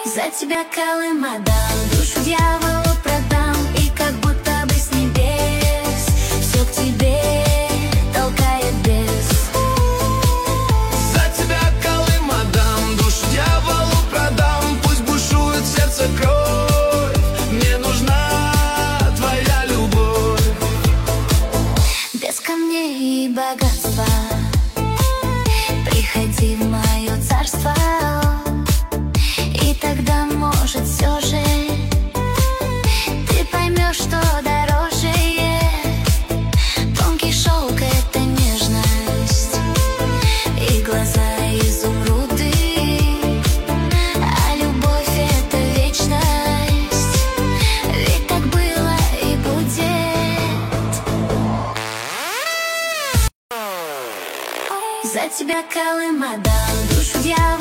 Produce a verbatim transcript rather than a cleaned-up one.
За тебя Колым отдам, душу дьяволу продам, и как будто бы с небес все к тебе толкает бес. За тебя Колым отдам, душу дьяволу продам, пусть бушует в сердце кровь, мне нужна твоя любовь. Без камней и богатства приходи в мое царство, и тогда, может, все же ты поймешь, что дороже есть. Тонкий шелк — это нежность, и глаза изумруды, а любовь — это вечность, ведь так было и будет. За тебя Колым отдам, душу дьяволу